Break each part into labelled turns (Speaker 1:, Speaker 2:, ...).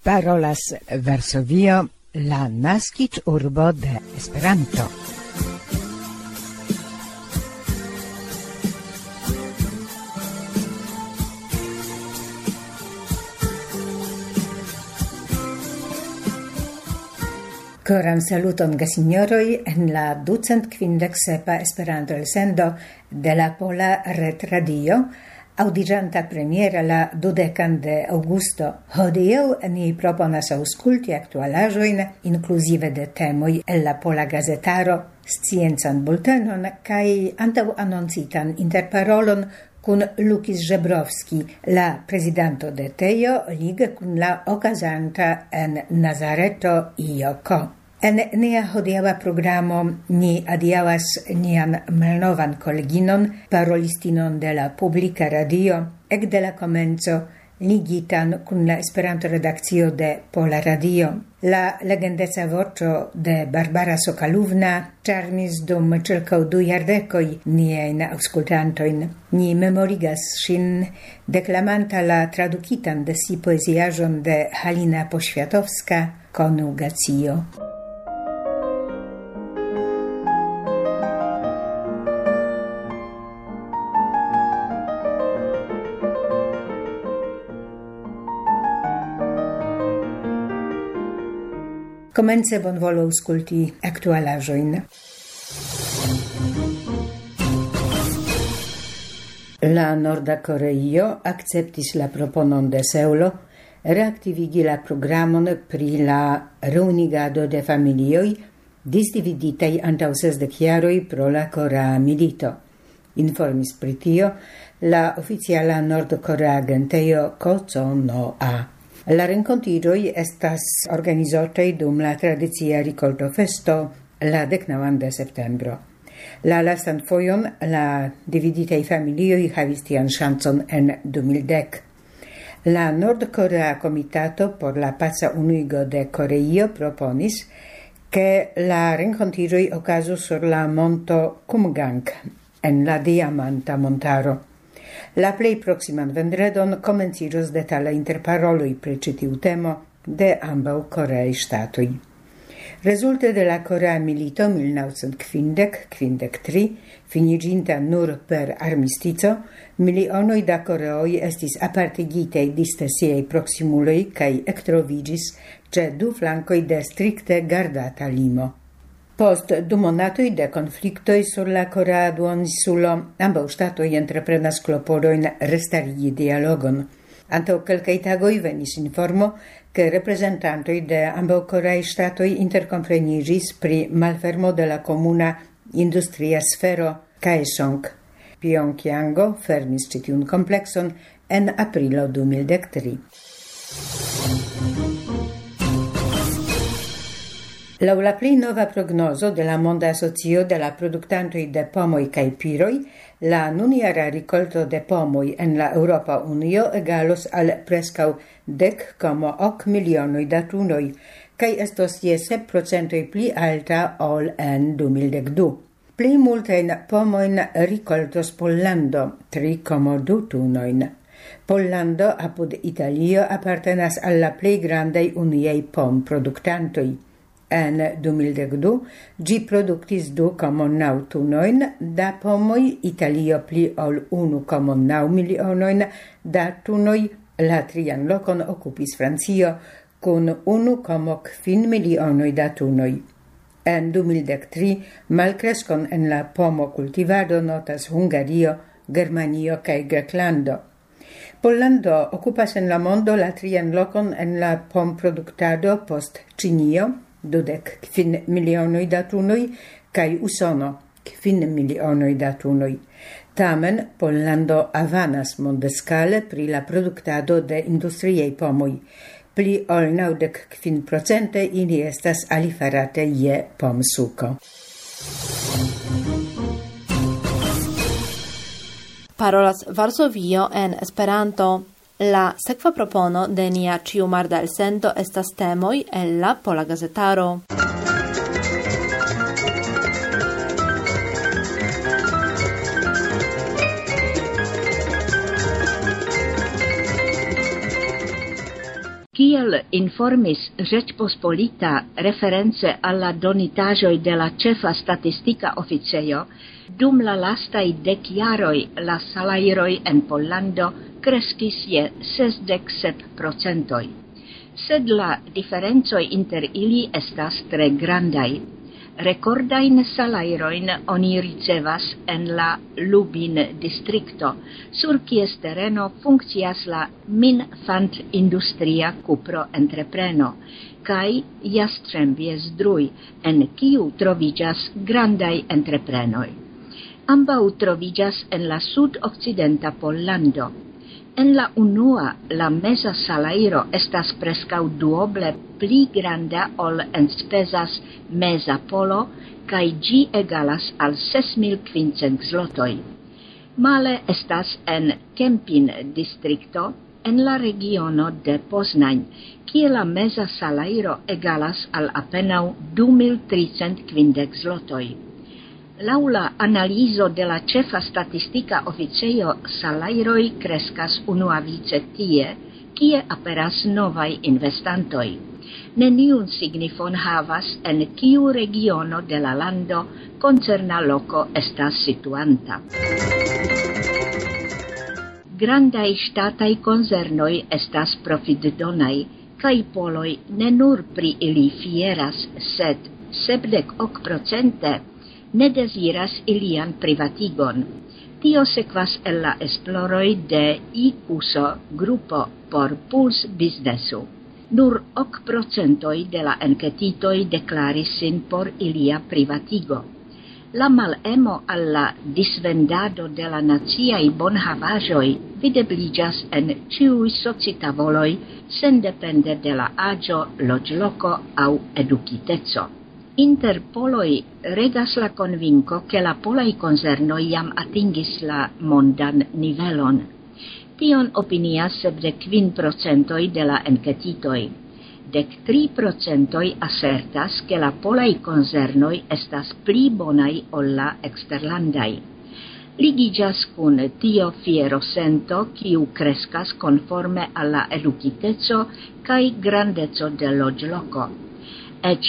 Speaker 1: Parolas Varsovio, la naskiĝurbo de Esperanto. Koran saluton gesignoroj en la 257 Esperanto elsendo de la Pola Retradio, audiĝanta premiera la 20 de aŭgusto. Hodiaŭ ni proponas aŭskulti aktualaĵojn, inkluzive de temoj el la Pola Gazetaro, sciencan bultenon kaj antaŭanoncitan interparolon kun Lukis Żebrowski, la prezidanto de Tejo, lige kun la okazanta en Nazareto IOKO. En nia hodiaŭa programo ni adiaŭas nian malnovan koleginon, parolistinon de la publika radio, ekde la komenco ligitan kun la Esperanto-redakcio de Pola Radio. La legendeca voĉo de Barbara Sokalówna ĉarmis dum ĉirkaŭ 2 jardekoj niajn aŭskultantojn. Ni memorigas ŝin deklamanta la tradukitan de si poeziaĵon de Halina Poświatowska, Konugacio. Komence bonvolu aŭskulti aktualaĵojn. La Norda Koreio akceptis la proponon de Seulo reaktivigi la programon pri la reunigado de familioj disdividitaj antaŭ 60 jaroj pro la Korea milito. Informis pri tio la oficiala nordkorea agentejo KCONOA. La renkontiĝoj estas organizotaj dum la tradicia rikoltofesto la 19 de septembro. La lastan fojon la dividitaj familioj havis tian ŝancon en 2010. La Nord-Korea Komitato por la paca unuigo de Koreio proponis, ke la renkontiĝoj okazu sur la monto Kumgang en la Diamanta Montaro. La plej proksiman vendredon komenciĝos detala interparoloj pri ĉi tiu temo de ambaŭ koreaj ŝtatoj. Rezulte de la Korea milito 1950-53, finiĝinta nur per armistico, milionoj da koreoj estis apartigitaj disde siaj proksimuloj kaj ektroviĝis ĉe 2 flankoj de strikte gardata limo. Post 2 monatoj de konfliktoj sur la Korea duoninsulo, ambaŭ ŝtatoj entreprenas klopodojn restarigi dialogon. Antaŭ kelkaj tagoj venis informo, ke reprezentantoj de ambaŭ koreaj ŝtatoj interkompreniĝis pri malfermo de la komuna industria sfero Kaesong. Pjongjango fermis ĉi tiun komplekson en aprilo 2013. Laŭ la plej nova prognozo de la Monda Asocio de la Produktantoj de Pomoj kaj Piroj, la nunjara rikolto de pomoj en la Eŭropa Unio egalos al preskaŭ 10,8 milionoj da tunoj, kaj estos je 7% pli alta ol en 2012. Plej multajn pomojn rikoltos Pollando, 3,2 tunojn. Pollando apud Italio apartenas al la plej grandaj uniaj pomproduktantoj. En 2012 ĝi produktis 2,9 tunojn da pomoj, Italio pli ol 1,9 milionojn da tunoj, la 3. lokon okupis Francio kun 1,5 milionoj da tunoj. En 2013 malkreskon en la pomokultivado notas Hungario, Germanio kaj Greklando. Pollando okupas en la mondo la 3. lokon en la pomproduktado post Ĉinio, 25 milionoj da tunoj, kaj Usono, 5 milionoj da tunoj. Tamen, Pollando avanas mondeskale pri la produktado de industriaj pomoj. Pli ol 95% ili estas alifarate je pomsuko.
Speaker 2: Parolas Varsovio en Esperanto. La sekva propono de nia ĉiumarda elsendo estas temoj el la Pola Gazetaro.
Speaker 3: Kia Kiel informis Rzeczpospolita reference alla donitaĵoj de la ĉefa statistika oficejo, dum la lastaj 10 jaroj la salajroj en Pollando kreskis je 67%. Sed la diferencoj inter ili estas tre grandaj. Rekordajn salajrojn oni ricevas en la Lubin distrikto, sur kies tereno funkcias la Minfant-industria kupro-entrepreno, kaj Jastrzębie-Zdrój, en kiu troviĝas grandaj entreprenoj. Ambaŭ troviĝas en la sud-okcidenta Pollando. En la unua, la meza salajro estas preskaŭ duoble pli granda ol enspezas meza polo, kaj ĝi egalas al 6.500 zlotoj. Male estas en Kempin distrikto, en la regiono de Poznań, kie la meza salajro egalas al apenaŭ 2.350 zlotoj. Laŭ la analizo de la ĉefa statistika oficejo, salajroj kreskas unuavice tie, kie aperas novaj investantoj. Neniun signifon havas en kiu regiono de la lando koncerna loko estas situanta. Grandaj ŝtataj koncernoj estas profitdonaj, kaj poloj ne nur pri ili fieras, sed 78% ne deziras ilian privatigon. Tio sekvas el la esploroj de IQUSO grupo por Puls Biznesu. Nur 8% de la enketitoj deklaris sin por ilia privatigo. La malemo al la disvendado de la naciaj bonhavaĵoj videbliĝas en ĉiuj socitavoloj, sendepende de la aĝo, loĝloko aŭ edukiteco. Inter poloj regas la konvinko, ke la polaj koncernoj jam atingis la mondan nivelon. Tion opinias 75% de la enketitoj. 13% asertas, ke la polaj koncernoj estas pli bonaj ol la eksterlandaj. Ligiĝas kun tio fierosento, kiu kreskas konforme al la edukiteco kaj grandeco de loĝloko. Eĉ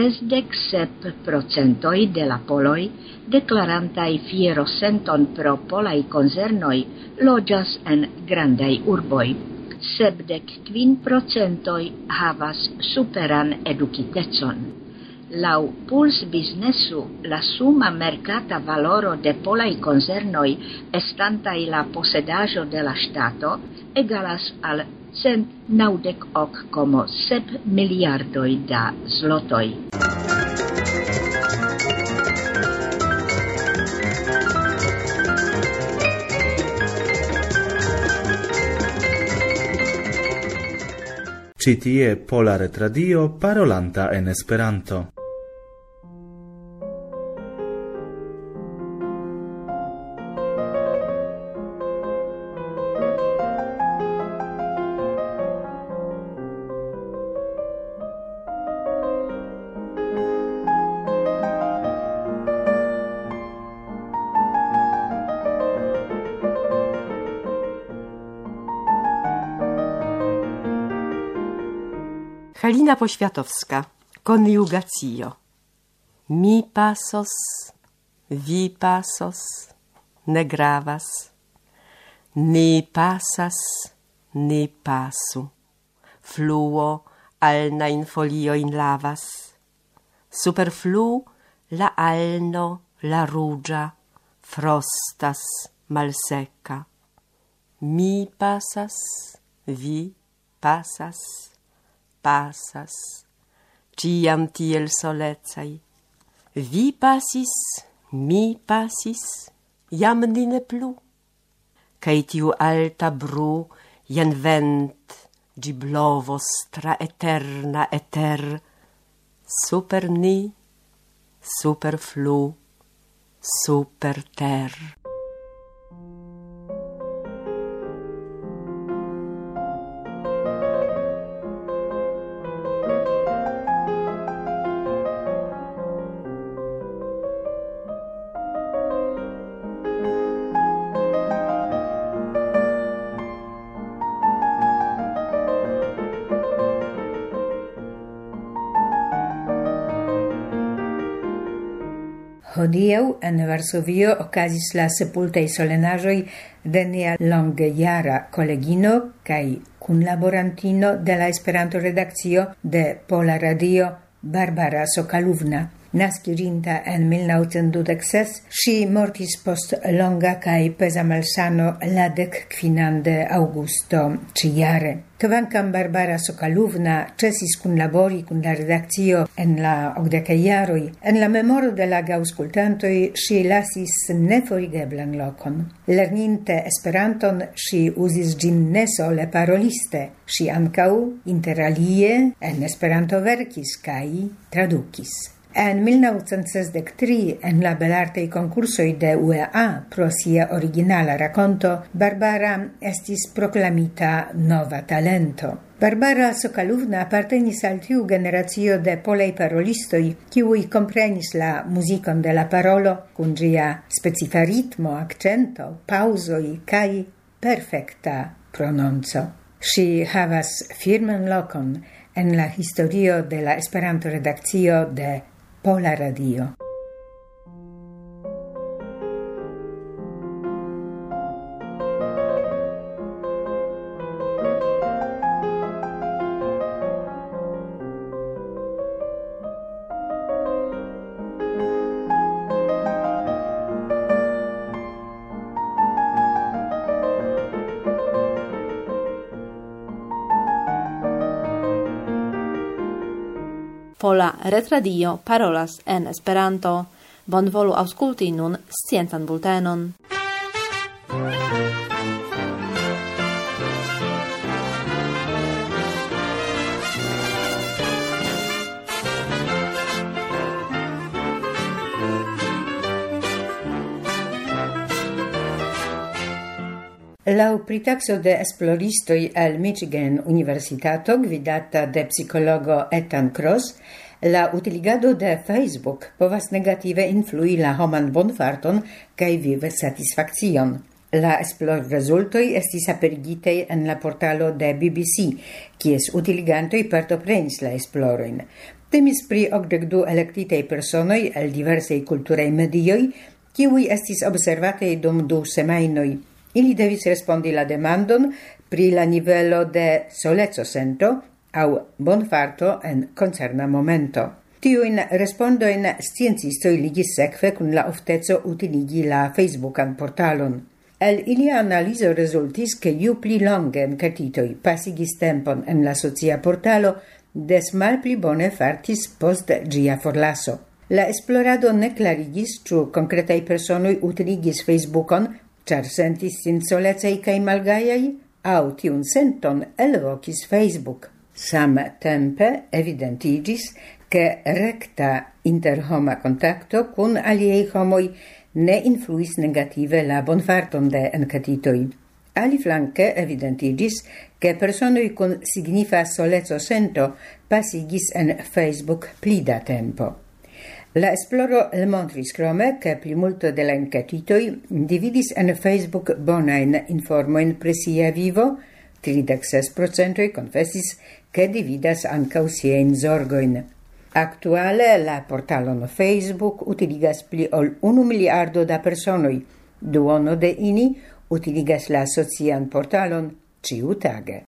Speaker 3: 67% de la poloj, deklarantaj fierosenton pro polaj koncernoj, loĝas en grandaj urboj. 75% havas superan edukitecon. Laŭ Puls Biznesu, la suma merkata valoro de polaj koncernoj estantaj la posedaĵo de la ŝtato egalas al 198,7 miliardoj da zlotoj.
Speaker 4: Ĉi tie Pola Retradio parolanta en Esperanto.
Speaker 5: Halina Poświatowska, Koniugacio. Mi pasos, vi pasos, ne gravas. Ni pasas, ni pasu. Fluo alnain folioin lavas. Superflu la alno, la rugia, frostas malsecca. Mi pasas, vi pasas, pasas, ciam tiel solecai. Vi pasis, mi pasis, jam ni ne plu. Cai tiu alta bru, jen vent, gi blovos tra eterna eter, super ni, super flu, super ter.
Speaker 1: Hodiaŭ en Varsovio okazis la sepultaj solenaĵoj de nia longejara kolegino kaj kunlaborantino de la Esperanto-redakcio de Pola Radio Barbara Sokalówna. Naskiĝinta en 1926, ŝi mortis post longa kaj peza malsano la 15 de aŭgusto ĉijare. Kvankam Barbara Sokalówna ĉesis kunlabori kun la redakcio en la 80-kaj jaroj, en la memoro de la gaŭskultantoj ŝi lasis neforigeblan lokon. Lerninte Esperanton, ŝi uzis ĝin ne sole paroliste, ŝi ankaŭ interalie en Esperanto verkis kaj tradukis. En 1963, en la belartaj konkursoj de UEA pro sia originala rakonto, Barbara estis proklamita nova talento. Barbara Sokalówna apartenis al tiu generacio de polaj parolistoj, kiuj komprenis la muzikon de la parolo kun ĝia specifa ritmo, akĉento, paŭzoj kaj perfekta prononco. Ŝi havas firman lokon en la historio de la Esperanto-redakcio de Pola Radio.
Speaker 2: Pola Retradio parolas en Esperanto. Bonvolu aŭskulti nun sciencan bultenon.
Speaker 1: Laŭ pritaxo de esploristoj el Michigan Universitato gvidata de psikologo Ethan Kross, la utiligado de Facebook povas negative influi la homan bonfarton kaj viv satisfakcion. La esplorrezultoj estis aperigitaj en la portalo de BBC, kies utiligantoj partoprenis la esplorojn. Temis pri 82 elektitaj personoj el diversaj kulturaj medioj, kiuj estis observataj dum 2 semajnoj. Ili devis respondi la demandon pri la nivelo de soleco-sento aŭ bonfarto en koncerna momento. Tiujn respondojn sciencistoj ligis sekve kun la ofteco utiligi la Facebookan portalon. El ilia analizo rezultis, ke ju pli longe enketitoj pasigis tempon en la socia portalo, des malpli bone fartis post ĝia forlaso. La esplorado ne klarigis, ĉu konkretaj personoj utiligis Facebookon, ĉar sentis sin solecaj kaj malgajaj, aŭ tiun senton elvokis Facebook. Samtempe evidentiĝis, ke rekta interhoma kontakto kun aliaj homoj ne influis negative la bonfarton de enketitoj. Aliflanke evidentiĝis, ke personoj kun signifa soleco-sento pasigis en Facebook pli da tempo. La esploro elmontris krome, ke plimulto de la enketitoj dividis en Facebook bonajn informojn pri sia vivo, 36% konfesis, ke dividas ankaŭ siajn zorgojn. Aktuale la portalon Facebook utiligas pli ol 1 miliardo da personoj. Duono de ili utiligas la socian portalon ĉiutage.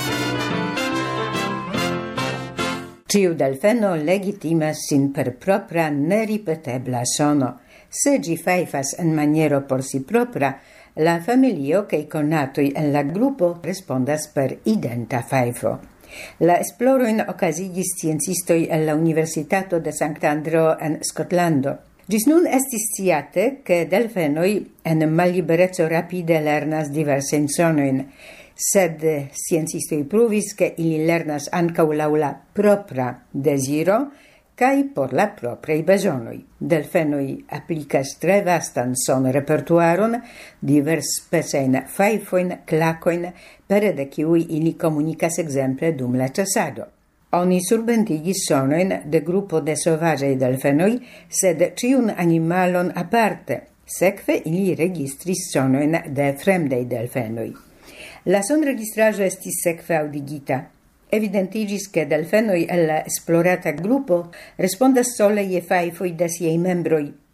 Speaker 1: Ĉiu delfeno legitimas sin per propra neripetebla sono. Se ĝi fajfas en maniero por si propra, la familio kaj konatoj en la grupo respondas per identa fajfo. La esplorojn okazigis sciencistoj el la Universitato de Sankt-Andreo en Skotlando. Ĝis nun estis sciate, ke delfenoj en mallibereco rapide lernas diversajn sonojn, sed sciencistoj pruvis, ke ili lernas ankaŭ laŭ la propra deziro kaj por la propraj bezonoj. Delfenoj aplikas tre vastan sonrepertuaron, diversspecajn fajfojn, klakojn, pere de kiuj ili komunikas ekzemple dum la ĉasado. Oni surbentigis sonojn de grupo de sovaĝaj delfenoj, sed ĉiun animalon aparte. Sekve ili registris sonojn de fremdaj delfenoj. La sonregistraĵo estis sekve aŭdigita. Evidentiĝis, ke delfenoj el la esplorata grupo respondas sole je fajfoj de siaj membroj,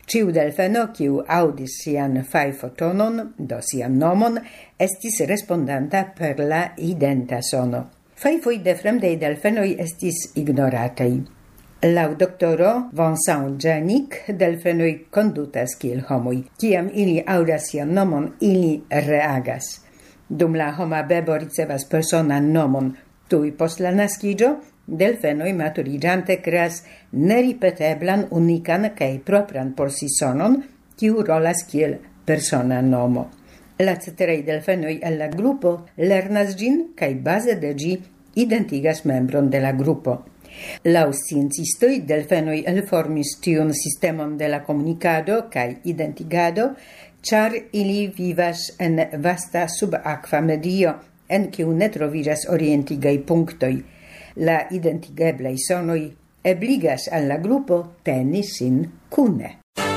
Speaker 1: Ciu delfeno, kiu audis sian fajfotonon, do sian nomon, estis respondanta per la identa sono. Fajfoj de fremdej delfenoj estis ignoratei. Lau doktoro Vincent Janik delfenoj kondutas kiel homoj. Kiam ili audas sian nomon, ili reagas. Dum la homa bebo ricevas personan nomon tuj post la naskiĝo, delfenoj maturiĝante kreas neripeteblan, unikan kaj propran por si sonon, kiu rolas kiel persona nomo. La ceteraj delfenoj el la grupo lernas ĝin kaj baze de ĝi identigas membron de la grupo. Laŭ sciencistoj, delfenoj elformis tiun sistemon de la komunikado kaj identigado, ĉar ili vivas en vasta subakva medio, en kiu ne troviĝas orientigaj punktoj. La identigeblaj sonoj ebligas al la grupo teni sin kune.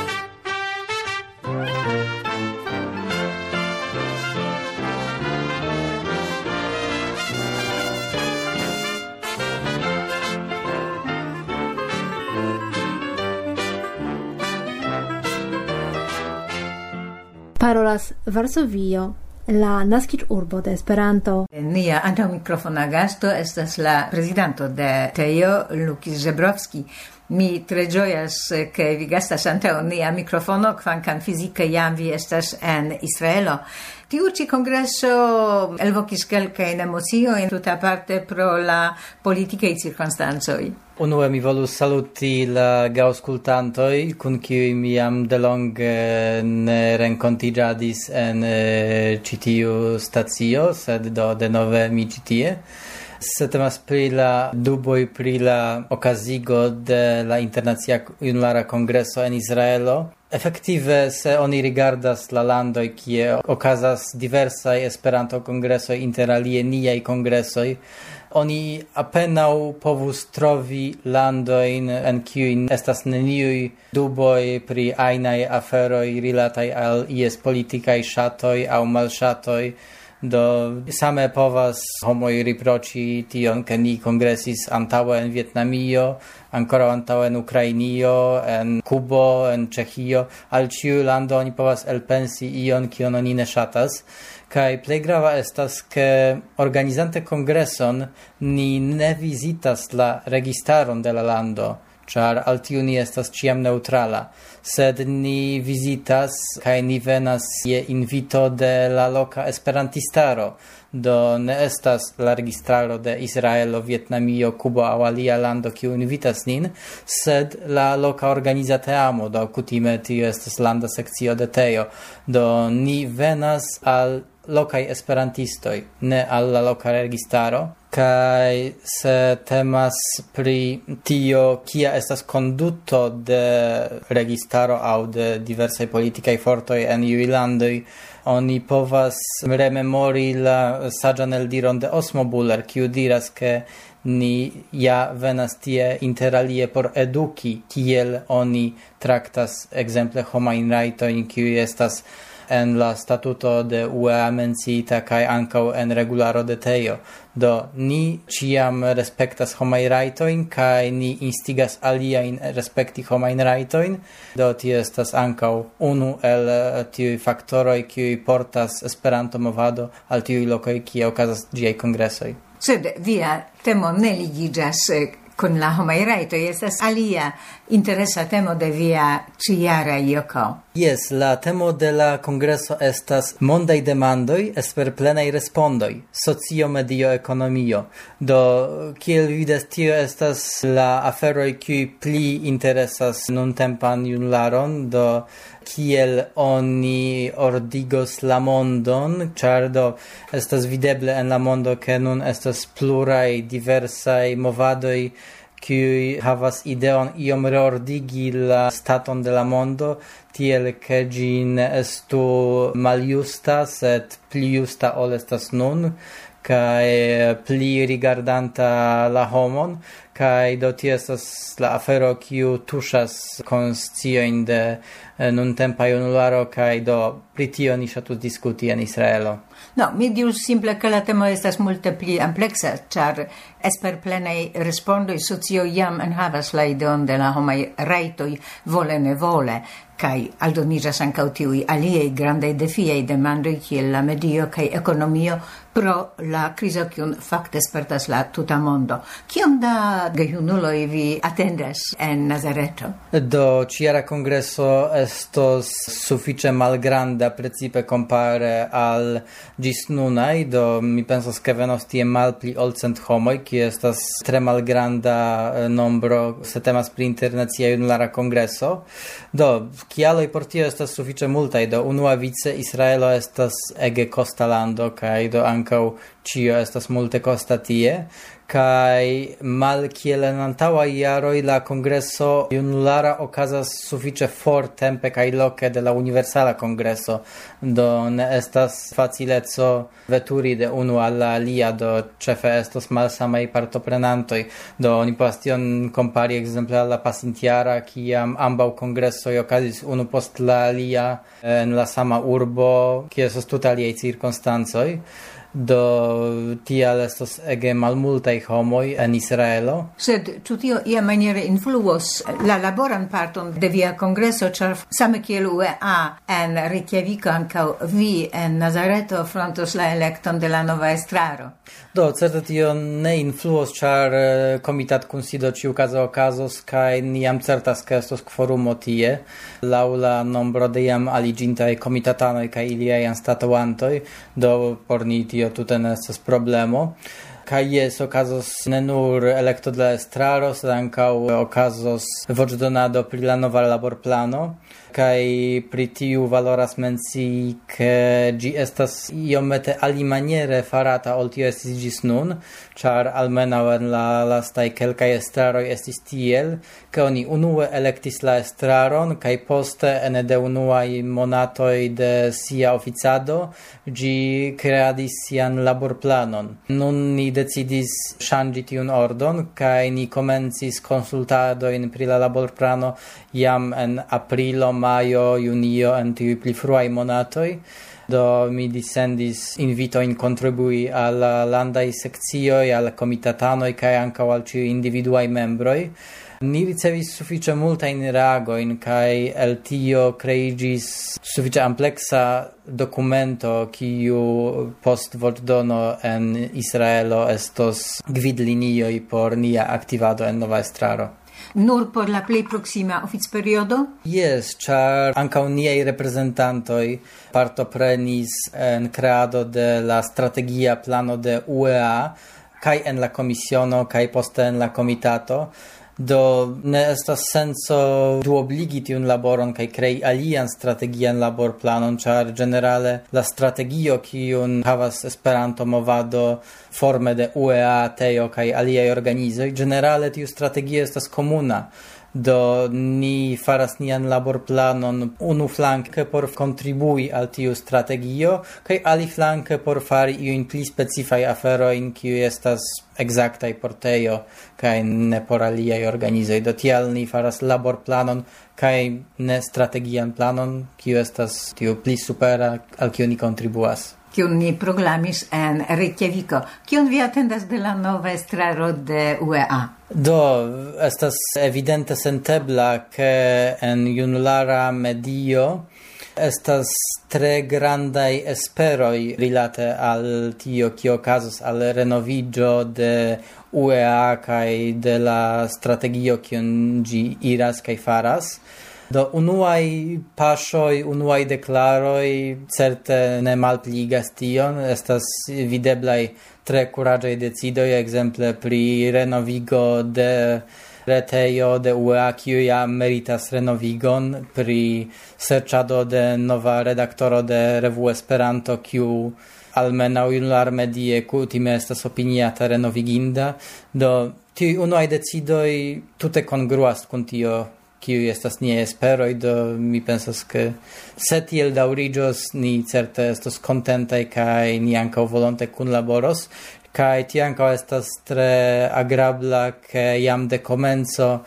Speaker 2: Parolas Varsovio, la naskiĝurbo de Esperanto.
Speaker 1: Nia antaŭ mikrofona gasto estas la prezidanto de Teo, Lukis Żebrowski. Mi tre ĝojas, ke vi gastas antaŭ nia mikrofono, kvankam fizike jam vi estas en Israelo. Tiu ĉi kongreso elvokis kelkajn emociojn, tutaparte pro la politikaj cirkonstancoj.
Speaker 6: Unue mi volus saluti la gaŭskultantoj, kun kiuj mi jam delonge ne renkontiĝadis en ĉi tiu stacio, sed do denove mi ĉi tie. Se temas pri la duboj pri la okazigo de la Internacia Junulara Kongreso en Israelo. Efektive, se oni rigardas la landoj, kie okazas diversaj Esperanto-kongresoj, inter alie niaj kongresoj, oni apenaŭ povus trovi landojn, en kiuj estas neniuj duboj pri ajnaj aferoj rilataj al ies politikaj ŝatoj aŭ malŝatoj. Do same povas homoj riproĉi tion, ke ni kongresis antaŭe en Vjetnamio, ankoraŭ antaŭe en Ukrainio, en Kubo, en Ĉeĥio. Al ĉiu lando oni povas elpensi ion, kion oni ne ŝatas. Kaj plej grava estas, ke organizante kongreson ni ne vizitas la registaron de la lando, ĉar al tiu ni estas ĉiam neŭtrala, sed ni vizitas kaj ni venas je invito de la loka esperantistaro. Do ne estas la registraro de Israelo, Vjetnamio, Kubo aŭ alia lando, kiu invitas nin, sed la loka organiza teamo, do kutime tio estas landa sekcio de Teo. Do ni venas al lokaj esperantistoj, ne al la loka registaro. Kaj se temas pri tio, kia estas konduto de registaro aŭ de diversaj politikaj fortoj en iuj landoj, oni povas rememori la saĝan eldiron de Osmo Buller, kiu diras, ke ni ja venas tie interalie por eduki, kiel oni traktas ekzemple homajn rajtojn, kiuj estas en la statuto de UEA menciita kaj ankaŭ en regularo de Teo. Do ni ĉiam respektas homajn rajtojn kaj ni instigas aliajn respekti homajn rajtojn. Do tio estas ankaŭ unu el tiuj faktoroj, kiuj portas Esperanto-movado al tiuj lokoj, kie okazas ĝiaj kongresoj.
Speaker 1: Sed via temo ne ligiĝas kun la homaj rajtoj, estas alia interesa temo de via ĉiara joko.
Speaker 6: Yes, la temo de la kongreso estas mondaj demandoj, esperplenaj respondoj, socio, medio, ekonomio. Do, kiel vidas, tio estas la aferoj, kiuj pli interesas nuntempan junularon, do kiel oni ordigos la mondon, ĉar do estas videble en la mondo, ke nun estas pluraj diversaj movadoj, kiuj havas ideon iom reordigi la staton de la mondo, tiel ke ĝi ne estu maljusta, sed pli justa ol estas nun, kaj pli rigardanta la homon, kaj do tio estas la afero, kiu tuŝas konsciojn de nuntempa junularo, kaj do pri tio ni ŝatus diskuti en Israelo.
Speaker 1: No, mi dirus simple, che la temo estas multe pli ampleksa, ĉar esperplenaj respondoj socio jam enhavas la ideon de la homaj rajtoj vole ne vole, kai aldonigas ankaŭ tiuj aliaj grandaj defiaj demandoj kiel la medio kaj ekonomio pro la krizo kiun fakte spertas la tuta mondo. Kiom da gejunuloj vi atendas en Nazareto?
Speaker 6: Do ĉiara kongreso estos sufiĉe malgranda precipe compare al ĝis nunaj, do mi pensas ke venos tie malpli ol 100 homoj, kio estas tre malgranda nombro se temas pri internacia junulara kongreso. Do kialoj por tio estas sufiĉe multaj, do unuavice Israelo estas ege kosta lando kaj do ankaŭ ĉio estas multe kosta tie, kaj malkiel en antaŭaj jaroj la kongreso junulara okazas sufiĉe for tempe kaj loke de la universala kongreso, do ne estas facileco veturi de unu al la alia, do ĉefe estos malsamaj partoprenantoj, do oni povas tion kompari ekzemple al la pasintjara, kiam ambaŭ kongresoj okazis unu post la alia en la sama urbo, kie estos tute aliaj cirkonstancoj. Do tial estos ege malmultaj homoj en Israelo.
Speaker 1: Sed ĉu tio iamaniere influos la laboran parton de via kongreso, ĉar same kiel UEA en Reykjaviko ankaŭ vi en Nazareto frontos la elekton de la nova estraro?
Speaker 6: Do certe tio ne influos, ĉar komitatkunsido ĉiukaze okazos kaj ni jam certas ke estos kvorumo tie laŭ la nombro de jam aliĝintaj komitatanoj kaj iliaj anstataŭantoj, do por ni tio tute ne estas problemo. Kaj jes okazos ne nur elekto de la estraro, sed ankaŭ okazos voĉdonado pri la nova laborplano, kaj pri tiu valoras mencii ke ĝi estas iomete alimaniere farata ol tio estis ĝis nun, ĉar almenaŭ en la lastaj kelkaj estraroj estis tiel, ke oni unue elektis la estraron kaj poste ene de unuaj monatoj de sia oficado ĝi kreadis sian laborplanon. Nun ni decidis ŝanĝi tiun ordon kaj ni komencis konsultadojn pri la laborplano jam en aprilo, majo, junio, en tiuj pli fruaj monatoj. Do mi dissendis invitojn kontribui al la landaj sekcioj, al komitatanoj kaj ankaŭ al ĉiuj individuaj membroj. Ni ricevis sufiĉe multajn reagojn kaj el tio kreiĝis sufiĉe ampleksa dokumento, kiu post voĉdono en Israelo estos gvidlinioj por nia aktivado en nova estraro.
Speaker 1: Nur por la plej proksima oficperiodo?
Speaker 6: Yes, ĉar ankaŭ niaj reprezentantoj partoprenis en kreado de la strategia plano de UEA kaj en la komisiono kaj poste en la komitato. Do ne estas senso duobligi tiun laboron kaj krei alian strategian laborplanon, ĉar ĝenerale la strategio kiun havas Esperanto-movado forme de UEA, TEO kaj aliaj organizoj, ĝenerale tiu strategio estas komuna. Do ni faras nian laborplanon unuflanke por kontribui al tiu strategio kaj aliflanke por fari iujn pli specifaj aferojn kiuj estas ekzaktaj por TEO kaj ne por aliaj organizoj. Do tial ni faras laborplanon kaj ne strategian planon, kiu estas tiu pli supera al kiu ni kontribuas.
Speaker 1: Kiun ni proklamis en Reykjaviko. Kion vi atendas de la nova estraro de UEA?
Speaker 6: Do, estas evidente sentebla ke en junulara medio estas tre grandaj esperoj rilate al tio kio okazos al renoviĝo de UEA kaj de la strategio kiun ĝi iras kaj faras. Do unuaj paŝoj, unuaj deklaroj certe ne malpliigas tion, estas videblaj tre kuraĝaj decidoj, ekzemple pri renovigo de retejo de UEA, kiu jam meritas renovigon, pri serĉado de nova redaktoro de revuo Esperanto, kiu almenaŭ junularmedie kutime estas opiniata renoviginda. Do tiuj unuaj decidoj tute kongruas kun tio kiuj estas niaj esperoj, do mi pensas ke se tiel daŭriĝos, ni certe estos kontentaj kaj ni ankaŭ volonte kunlaboros. Kaj tio ankaŭ estas tre agrabla, ke jam de komenco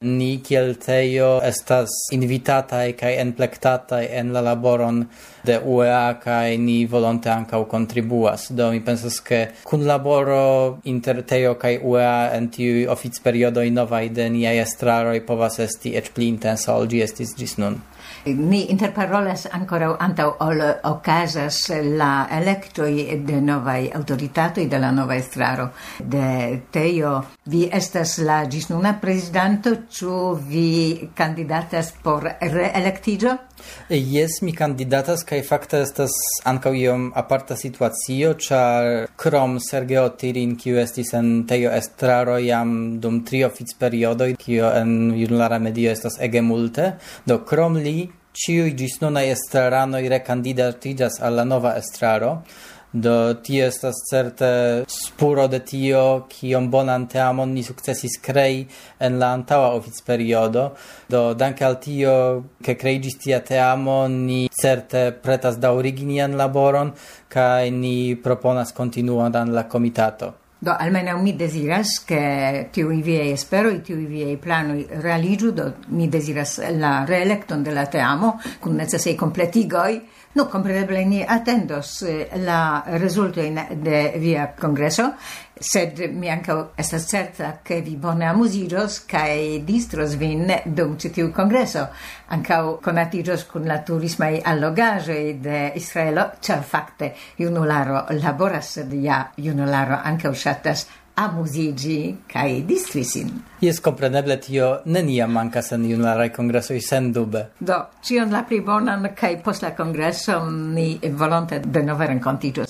Speaker 6: ni kiel tejo estas invitataj kaj enplektataj en la laboron de UEA kaj ni volonte ankaŭ kontribuas. Do mi pensas, ke kunlaboro inter tejo kaj UEA en tiuj oficperiodoj novaj de niaj estraroj povas esti eĉ pli intensa ol ĝi estis ĝis nun.
Speaker 1: Ni interparolas ancora antau ol ocasas la electoi de novai autoritatoi de la nova estraro de tejo. Vi estas la gisnuna presidento, ĉu vi candidatas por reelektiĝo?
Speaker 6: Jes, mi candidatas, kaj fakte estas ankaŭ iom aparta situacio, ĉar krom Sergio Tirin, kiu estis en tejo estraro jam dum 3 oficperiodoj, kio en junulara medio estas ege multe, do krom li ĉiuj ĝisnunaj estraranoj rekandidatiĝas al la nova estraro. Do tio estas certe spuro de tio, kiom bonan teamon ni sukcesis krei en la antaŭa oficperiodo. Do danke al tio, ke kreiĝis tia teamo, ni certe pretas daŭrigi nian laboron kaj ni proponas kontinuadan la komitato.
Speaker 1: Do almeno mi desiras che tiui viei esperoi, tiui viei planoi realigiu, do mi desiras la reelecton de la teamo, cum necessei completigoi. No, compreneble ni attendos la resultoin de via congresso, sed mi anca estas certa che vi bone amusigios cae distros vin dum citiu congresso. Ancao conatigios con la turismai allogagei de Israelo, cer facte junularo laboras, sed ja junularo anca shatas amusigi cae distrisin.
Speaker 6: Jes, compreneble tio neniam mancas en junularaj kongresoj sendube.
Speaker 1: Do, cion la pli bonan cae post la congresso ni volonte denove renkontiĝos.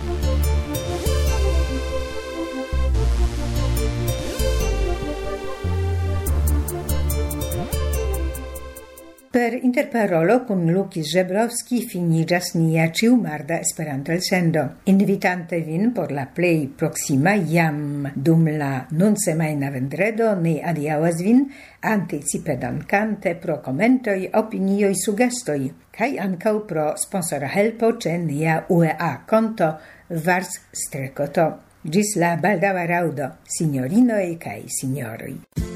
Speaker 1: Per interparolo con Luki Żebrowski finiĝas nia ĉiumarda Esperanto elsendo. Invitante vin por la plej proksima jam dum la nunsemajna vendredo ni adiaŭas vin anticipe dankante pro komentoj, opinioj, sugestoj kaj ankaŭ pro sponsora helpo ĉe nia UEA konto Vars-to. Ĝis la baldaŭa raŭdo, sinjorinoj kaj sinjoroj.